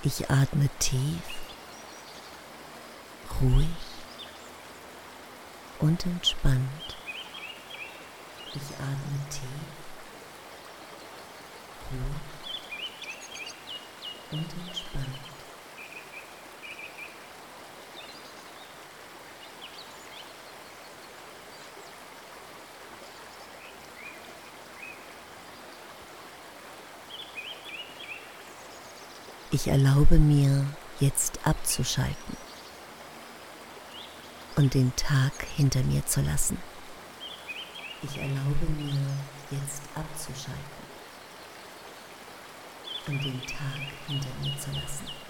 Ich atme tief, ruhig und entspannt. Ich atme tief, ruhig und entspannt. Ich erlaube mir, jetzt abzuschalten und den Tag hinter mir zu lassen. Ich erlaube mir, jetzt abzuschalten und den Tag hinter mir zu lassen.